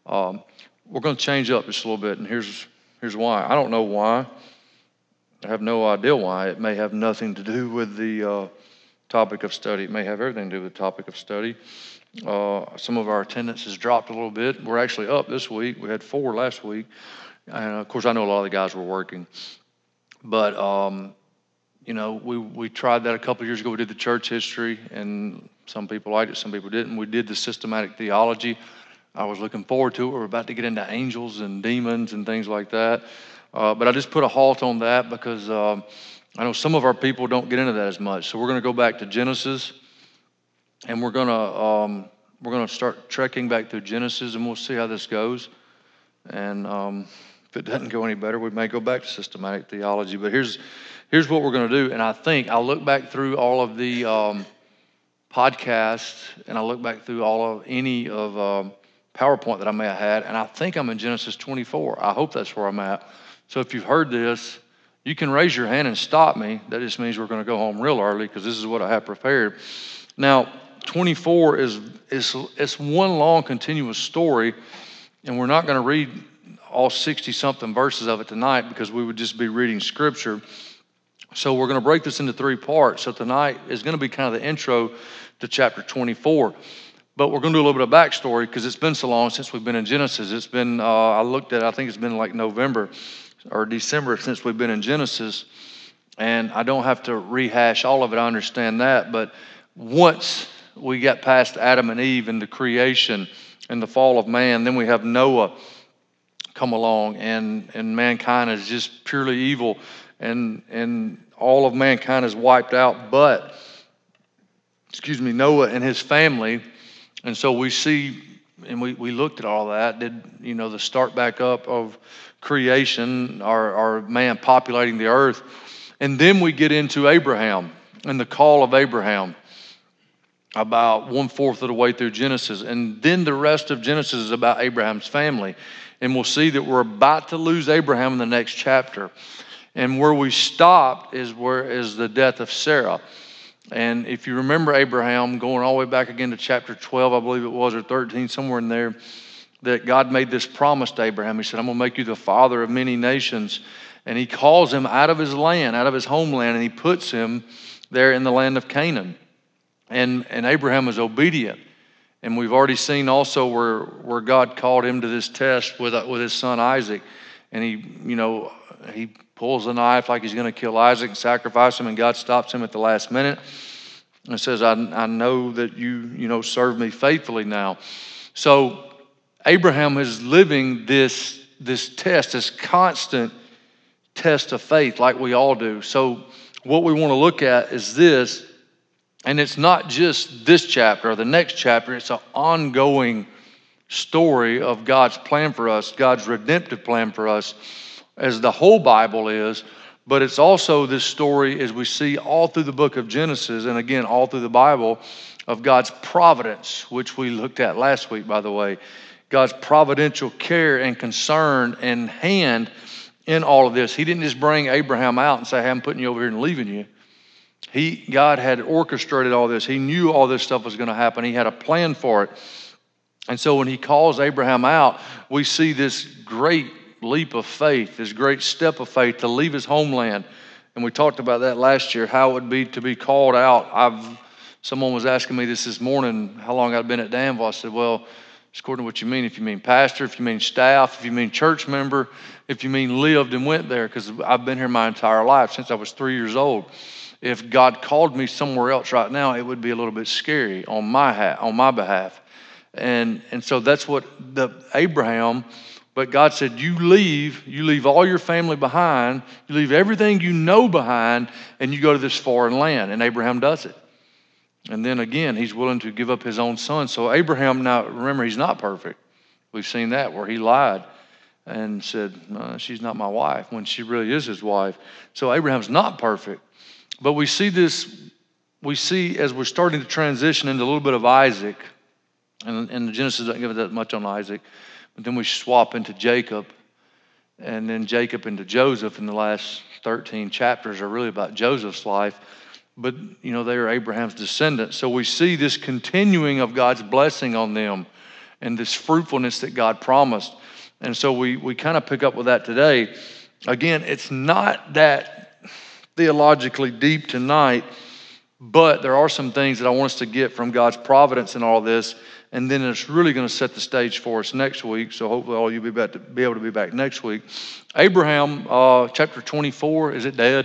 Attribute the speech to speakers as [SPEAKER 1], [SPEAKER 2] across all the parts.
[SPEAKER 1] We're going to change up just a little bit, and here's why. I don't know why. I have no idea why. It may have nothing to do with the topic of study. It may have everything to do with the topic of study. Some of our attendance has dropped a little bit. We're actually up this week. We had 4 last week. And of course, I know a lot of the guys were working. But, we tried that a couple of years ago. We did the church history, and some people liked it, some people didn't. We did the systematic theology. I was looking forward to it. We're about to get into angels and demons and things like that. But I just put a halt on that because I know some of our people don't get into that as much. So we're going to go back to Genesis, and we're going to start trekking back through Genesis, and we'll see how this goes. And if it doesn't go any better, we may go back to systematic theology. But here's what we're going to do. And I think I'll look back through all of the podcasts, and I'll look back through any of PowerPoint that I may have had, and I think I'm in Genesis 24. I hope that's where I'm at. So if you've heard this, you can raise your hand and stop me. That just means we're going to go home real early because this is what I have prepared. Now, 24 is one long continuous story, and we're not going to read all 60-something verses of it tonight because we would just be reading Scripture. So we're going to break this into 3 parts. So tonight is going to be kind of the intro to chapter 24. But we're going to do a little bit of backstory because it's been so long since we've been in Genesis. It's been, I think it's been like November or December since we've been in Genesis. And I don't have to rehash all of it, I understand that. But once we get past Adam and Eve and the creation and the fall of man, then we have Noah come along, and mankind is just purely evil, and all of mankind is wiped out but Noah and his family. And so we see, and we looked at all that, the start back up of creation, our man populating the earth. And then we get into Abraham and the call of Abraham about 1/4 of the way through Genesis. And then the rest of Genesis is about Abraham's family. And we'll see that we're about to lose Abraham in the next chapter. And where we stopped is the death of Sarah. And if you remember Abraham, going all the way back again to chapter 12, I believe it was, or 13, somewhere in there, that God made this promise to Abraham. He said, I'm going to make you the father of many nations. And he calls him out of his land, out of his homeland, and he puts him there in the land of Canaan. And Abraham was obedient. And we've already seen also where God called him to this test with his son Isaac. And he pulls a knife like he's going to kill Isaac and sacrifice him, and God stops him at the last minute and says, I know that you serve me faithfully now. So Abraham is living this test, this constant test of faith like we all do. So what we want to look at is this, and it's not just this chapter or the next chapter, it's an ongoing story of God's plan for us, God's redemptive plan for us, as the whole Bible is. But it's also this story, as we see all through the book of Genesis, and again, all through the Bible, of God's providence, which we looked at last week, by the way. God's providential care and concern and hand in all of this. He didn't just bring Abraham out and say, hey, I'm putting you over here and leaving you. God had orchestrated all this. He knew all this stuff was going to happen. He had a plan for it. And so when he calls Abraham out, we see this great leap of faith, this great step of faith to leave his homeland. And we talked about that last year, how it would be to be called out. Someone was asking me this morning, how long I'd been at Danville. I said, well, it's according to what you mean. If you mean pastor, if you mean staff, if you mean church member, if you mean lived and went there, because I've been here my entire life since I was 3 years old. If God called me somewhere else right now, it would be a little bit scary on my behalf. And so that's what Abraham. But God said, you leave all your family behind, you leave everything you know behind, and you go to this foreign land. And Abraham does it. And then again, he's willing to give up his own son. So Abraham, now remember, he's not perfect. We've seen that where he lied and said, no, she's not my wife, when she really is his wife. So Abraham's not perfect. But we see as we're starting to transition into a little bit of Isaac, and Genesis doesn't give it that much on Isaac, but then we swap into Jacob, and then Jacob into Joseph, and the last 13 chapters are really about Joseph's life. But, they are Abraham's descendants. So we see this continuing of God's blessing on them and this fruitfulness that God promised. And so we kind of pick up with that today. Again, it's not that theologically deep tonight, but there are some things that I want us to get from God's providence in all this, and then it's really going to set the stage for us next week. So hopefully all you'll be able to be back next week. Abraham, chapter 24, is it dead?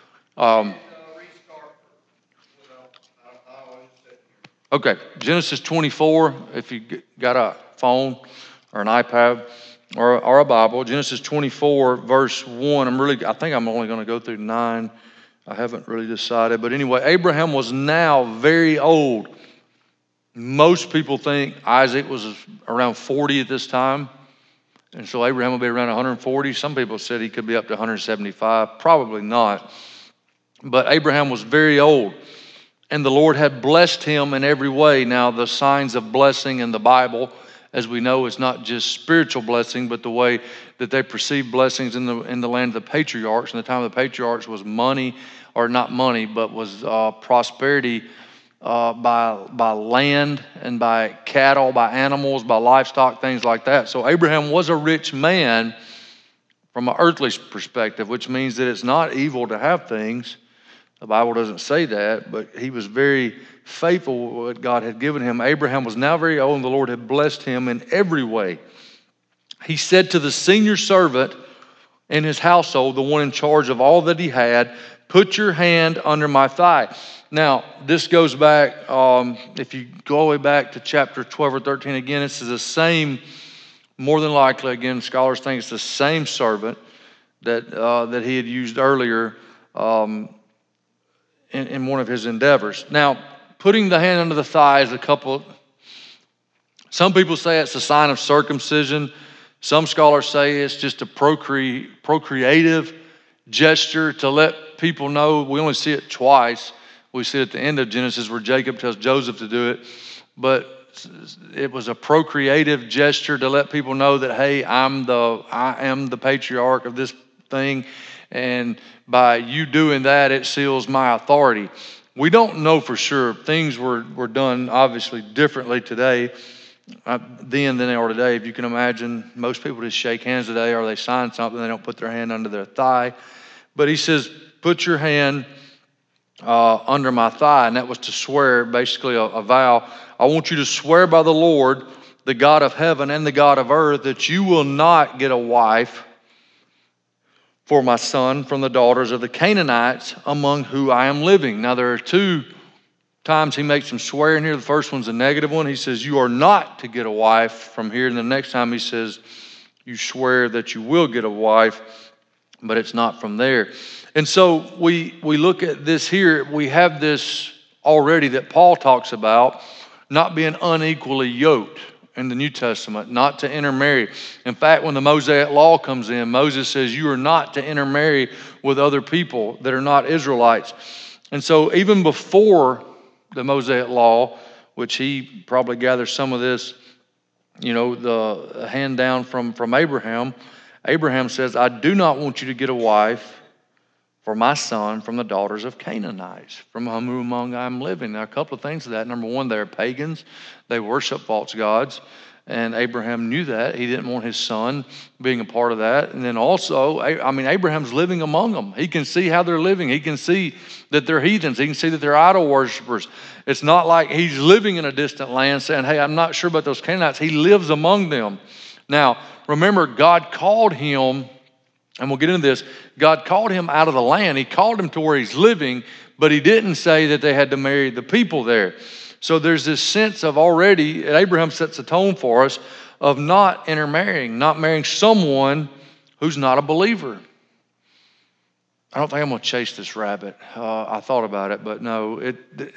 [SPEAKER 1] Okay, Genesis 24, if you got a phone or an iPad or a Bible, Genesis 24, verse 1. I think I'm only going to go through 9. I haven't really decided. But anyway, Abraham was now very old. Most people think Isaac was around 40 at this time. And so Abraham will be around 140. Some people said he could be up to 175. Probably not. But Abraham was very old. And the Lord had blessed him in every way. Now, the signs of blessing in the Bible, as we know, is not just spiritual blessing, but the way that they perceived blessings in the land of the patriarchs. In the time of the patriarchs was money, or not money, but was prosperity by land and by cattle, by animals, by livestock, things like that. So Abraham was a rich man from an earthly perspective, which means that it's not evil to have things. The Bible doesn't say that, but he was very faithful with what God had given him. Abraham was now very old, and the Lord had blessed him in every way. He said to the senior servant in his household, the one in charge of all that he had, "Put your hand under my thigh." Now, this goes back, if you go all the way back to chapter 12 or 13 again, this is the same, more than likely, again, scholars think it's the same servant that he had used earlier in one of his endeavors. Now, putting the hand under the thigh is some people say it's a sign of circumcision. Some scholars say it's just a procreative gesture to let people know. We only see it twice. We see it at the end of Genesis where Jacob tells Joseph to do it. But it was a procreative gesture to let people know that, hey, I am the patriarch of this thing. And by you doing that, it seals my authority. We don't know for sure. Things were done obviously differently today then than they are today. If you can imagine, most people just shake hands today, or they sign something, they don't put their hand under their thigh. But he says, "Put your hand under my thigh," and that was to swear, basically a vow. "I want you to swear by the Lord, the God of heaven and the God of earth, that you will not get a wife for my son from the daughters of the Canaanites among who I am living." Now, there are two times he makes him swear in here. The first one's a negative one. He says, "You are not to get a wife from here." And the next time he says, "You swear that you will get a wife," but it's not from there. And so we look at this here. We have this already that Paul talks about, not being unequally yoked in the New Testament, not to intermarry. In fact, when the Mosaic law comes in, Moses says you are not to intermarry with other people that are not Israelites. And so even before the Mosaic law, which he probably gathers some of this, the hand down from Abraham, Abraham says, "I do not want you to get a wife for my son from the daughters of Canaanites, from whom among I am living." Now, a couple of things to that. Number one, they're pagans. They worship false gods. And Abraham knew that. He didn't want his son being a part of that. And then also, Abraham's living among them. He can see how they're living. He can see that they're heathens. He can see that they're idol worshipers. It's not like he's living in a distant land saying, "Hey, I'm not sure about those Canaanites." He lives among them. Now, remember, God called him, and we'll get into this, God called him out of the land. He called him to where he's living, but he didn't say that they had to marry the people there. So there's this sense of already, and Abraham sets a tone for us, of not intermarrying, not marrying someone who's not a believer. I don't think I'm going to chase this rabbit. I thought about it, but no.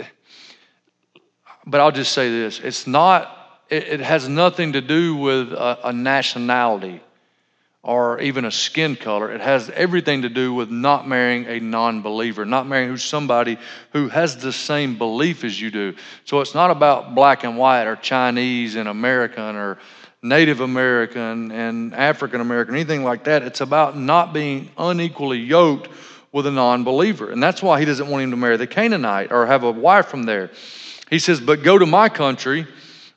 [SPEAKER 1] But I'll just say this. It has nothing to do with a nationality or even a skin color. It has everything to do with not marrying a non-believer, not marrying somebody who has the same belief as you do. So it's not about black and white or Chinese and American or Native American and African American, anything like that. It's about not being unequally yoked with a non-believer. And that's why he doesn't want him to marry the Canaanite or have a wife from there. He says, "But go to my country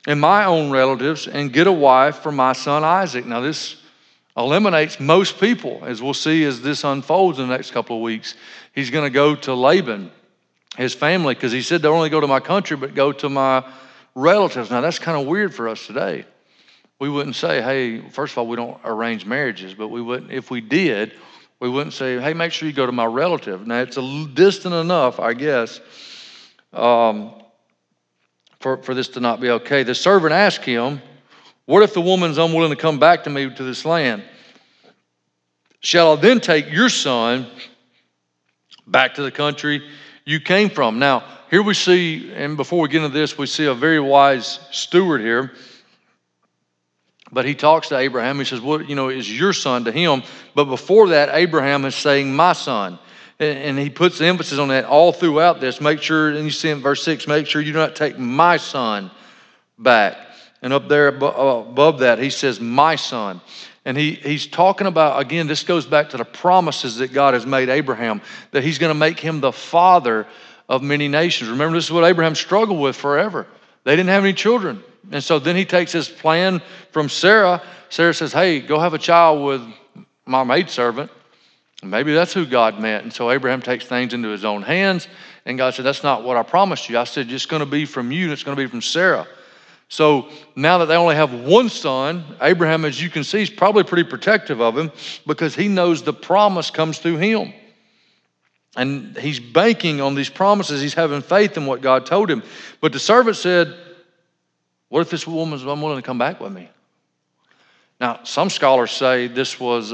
[SPEAKER 1] and my own relatives and get a wife for my son Isaac. Now this eliminates most people, as we'll see as this unfolds in the next couple of weeks. He's going to go to Laban, his family, because he said, don't only go to my country, but go to my relatives. Now that's kind of weird for us today. We wouldn't say, hey, first of all, we don't arrange marriages, but we wouldn't, if we did, we wouldn't say, hey, make sure you go to my relative. Now it's distant enough, I guess, for this to not be okay. The servant asked him, what if the woman's unwilling to come back to me to this land? Shall I then take your son back to the country you came from? Now, here we see, and before we get into this, we see a very wise steward here. But he talks to Abraham. He says, what, is your son to him? But before that, Abraham is saying, my son. And he puts the emphasis on that all throughout this. Make sure, and you see in verse 6, make sure you do not take my son back. And up there above that, he says, my son. And he's talking about, again, this goes back to the promises that God has made Abraham, that he's going to make him the father of many nations. Remember, this is what Abraham struggled with forever. They didn't have any children. And so then he takes his plan from Sarah. Sarah says, hey, go have a child with my maidservant. Maybe that's who God meant. And so Abraham takes things into his own hands. And God said, that's not what I promised you. I said, it's going to be from you and it's going to be from Sarah. So now that they only have one son, Abraham, as you can see, is probably pretty protective of him because he knows the promise comes through him. And he's banking on these promises. He's having faith in what God told him. But the servant said, what if this woman's unwilling to come back with me? Now, some scholars say this was,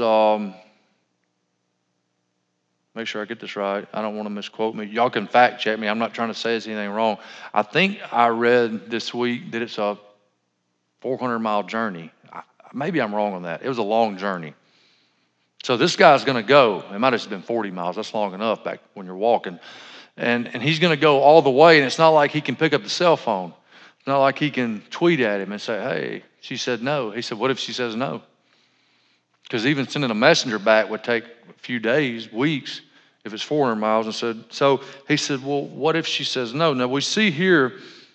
[SPEAKER 1] make sure I get this right. I don't want to misquote me. Y'all can fact check me. I'm not trying to say it's anything wrong. I think I read this week that it's a 400-mile journey. Maybe I'm wrong on that. It was a long journey. So this guy's going to go. It might have just been 40 miles. That's long enough back when you're walking. And he's going to go all the way, and it's not like he can pick up the cell phone. It's not like he can tweet at him and say, hey, she said no. He said, what if she says no? Because even sending a messenger back would take a few days, weeks, if it's 400 miles. And so he said, well, what if she says no? Now we see here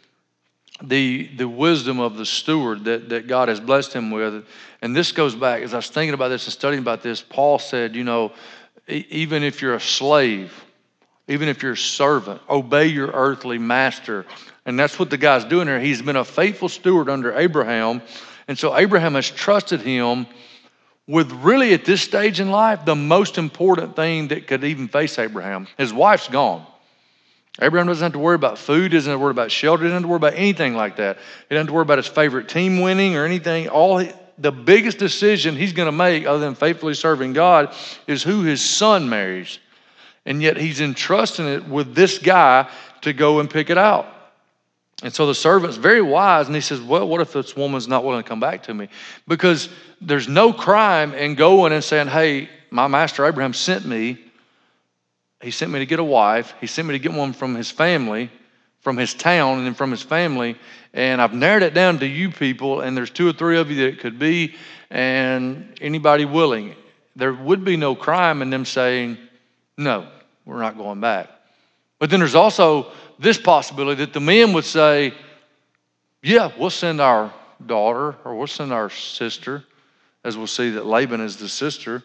[SPEAKER 1] the wisdom of the steward that God has blessed him with. And this goes back, as I was thinking about this and studying about this, Paul said, even if you're a slave, even if you're a servant, obey your earthly master. And that's what the guy's doing here. He's been a faithful steward under Abraham. And so Abraham has trusted him with really at this stage in life, the most important thing that could even face Abraham. His wife's gone. Abraham doesn't have to worry about food, doesn't have to worry about shelter, doesn't have to worry about anything like that. He doesn't have to worry about his favorite team winning or anything. The biggest decision he's going to make other than faithfully serving God is who his son marries. And yet he's entrusting it with this guy to go and pick it out. And so the servant's very wise, and he says, well, what if this woman's not willing to come back to me? Because there's no crime in going and saying, hey, my master Abraham sent me. He sent me to get a wife. He sent me to get one from his family, from his town, and then from his family. And I've narrowed it down to you people, and there's 2 or 3 of you that it could be, and anybody willing. There would be no crime in them saying, no, we're not going back. But then there's also this possibility that the men would say, yeah, we'll send our daughter or we'll send our sister, as we'll see that Laban is the sister,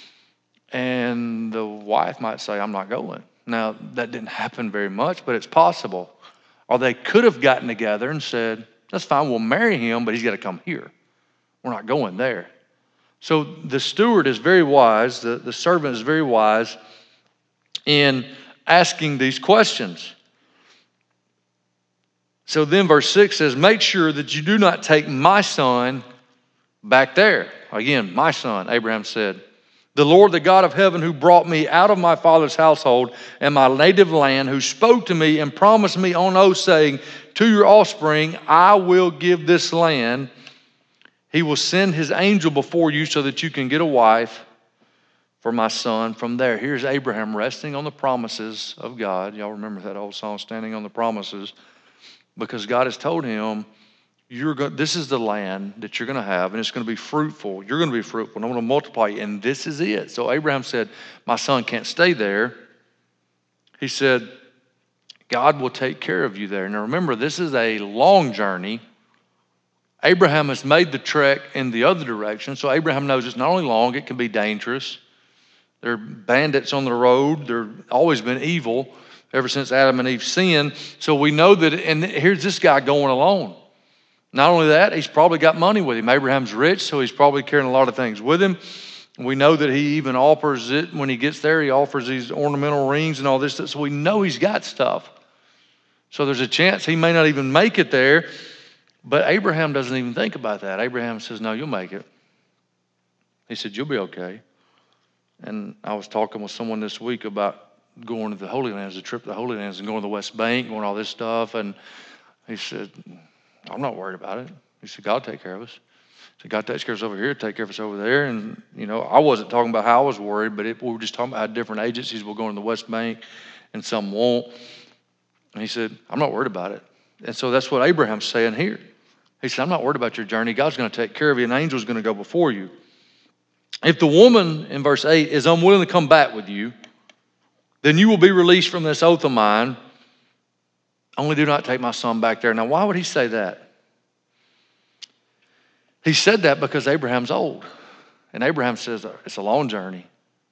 [SPEAKER 1] and the wife might say, I'm not going. Now, that didn't happen very much, but it's possible. Or they could have gotten together and said, that's fine, we'll marry him, but he's got to come here. We're not going there. So the steward is very wise, the servant is very wise in asking these questions. So then verse 6 says, make sure that you do not take my son back there. Again, my son, Abraham said. The Lord, the God of heaven, who brought me out of my father's household and my native land, who spoke to me and promised me on oath, saying, to your offspring, I will give this land. He will send his angel before you so that you can get a wife for my son from there. Here's Abraham resting on the promises of God. Y'all remember that old song, Standing on the Promises? Because God has told him, this is the land that you're going to have, and it's going to be fruitful. You're going to be fruitful, and I'm going to multiply you, and this is it. So Abraham said, my son can't stay there. He said, God will take care of you there. Now remember, this is a long journey, Abraham has made the trek in the other direction, so Abraham knows it's not only long, it can be dangerous. There are bandits on the road. There's always been evil ever since Adam and Eve sinned. So we know that, and here's this guy going alone. Not only that, he's probably got money with him. Abraham's rich, so he's probably carrying a lot of things with him. We know that he even offers it when he gets there. He offers these ornamental rings and all this stuff. So we know he's got stuff. So there's a chance he may not even make it there. But Abraham doesn't even think about that. Abraham says, no, you'll make it. He said, you'll be okay. And I was talking with someone this week about going to the Holy Lands, the trip to the Holy Lands, and going to the West Bank, going all this stuff. And he said, I'm not worried about it. He said, God will take care of us. So God takes care of us over here, take care of us over there. And, I wasn't talking about how I was worried, but we were just talking about how different agencies will go in the West Bank and some won't. And he said, I'm not worried about it. And so that's what Abraham's saying here. He said, I'm not worried about your journey. God's going to take care of you. An angel's going to go before you. If the woman, in verse 8, is unwilling to come back with you, then you will be released from this oath of mine. Only do not take my son back there. Now, why would he say that? He said that because Abraham's old. And Abraham says, it's a long journey.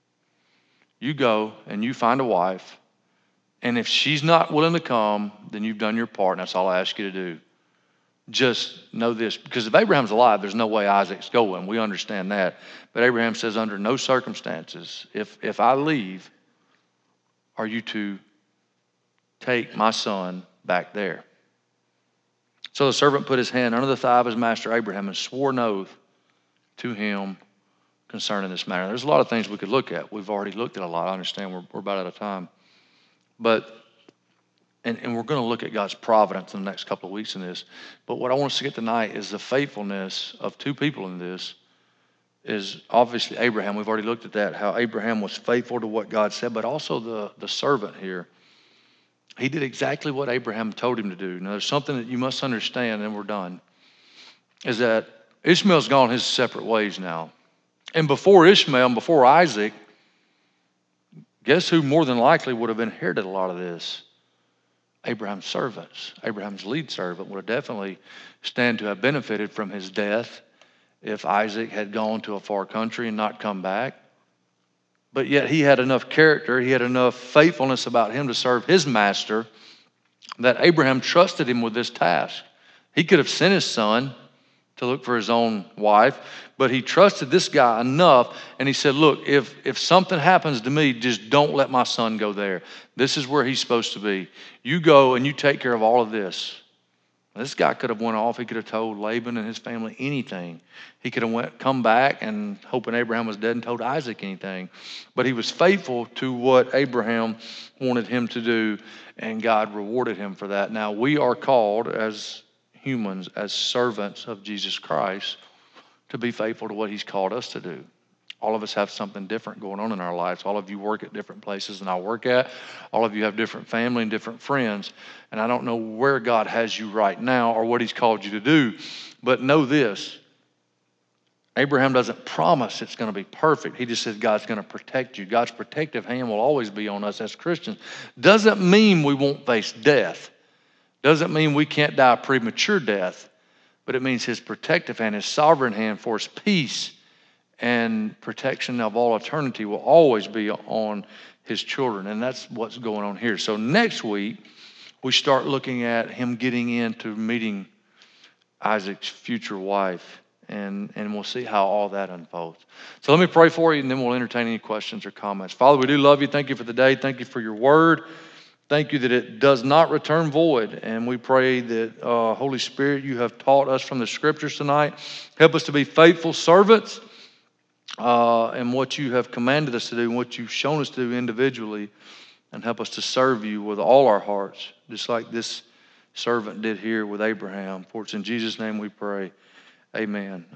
[SPEAKER 1] You go and you find a wife. And if she's not willing to come, then you've done your part, and that's all I ask you to do. Just know this, because if Abraham's alive, there's no way Isaac's going. We understand that. But Abraham says, under no circumstances, if I leave, are you to take my son back there? So the servant put his hand under the thigh of his master Abraham and swore an oath to him concerning this matter. There's a lot of things we could look at. We've already looked at a lot. I understand we're about out of time. But And we're going to look at God's providence in the next couple of weeks in this. But what I want us to get tonight is the faithfulness of two people in this. Is obviously Abraham. We've already looked at that, how Abraham was faithful to what God said, but also the servant here. He did exactly what Abraham told him to do. Now, there's something that you must understand, and we're done, is that Ishmael's gone his separate ways now. And before Ishmael and before Isaac, guess who more than likely would have inherited a lot of this? Abraham's servants. Abraham's lead servant would have definitely stand to have benefited from his death if Isaac had gone to a far country and not come back. But yet he had enough character, he had enough faithfulness about him to serve his master that Abraham trusted him with this task. He could have sent his son to look for his own wife, but he trusted this guy enough, and he said, look, if something happens to me, just don't let my son go there. This is where he's supposed to be. You go and you take care of all of this. This guy could have went off. He could have told Laban and his family anything. He could have come back and hoping Abraham was dead and told Isaac anything. But he was faithful to what Abraham wanted him to do, and God rewarded him for that. Now, we are called as humans, as servants of Jesus Christ, to be faithful to what he's called us to do. All of us have something different going on in our lives. All of you work at different places than I work at. All of you have different family and different friends. And I don't know where God has you right now or what he's called you to do. But know this. Abraham doesn't promise it's going to be perfect. He just says God's going to protect you. God's protective hand will always be on us as Christians. Doesn't mean we won't face death. Doesn't mean we can't die a premature death. But it means his protective hand, his sovereign hand for his peace and protection of all eternity will always be on his children. And that's what's going on here. So next week, we start looking at him getting into meeting Isaac's future wife. And we'll see how all that unfolds. So let me pray for you, and then we'll entertain any questions or comments. Father, we do love you. Thank you for the day. Thank you for your word. Thank you that it does not return void. And we pray that, Holy Spirit, you have taught us from the scriptures tonight. Help us to be faithful servants in what you have commanded us to do and what you've shown us to do individually. And help us to serve you with all our hearts, just like this servant did here with Abraham. For it's in Jesus' name we pray. Amen.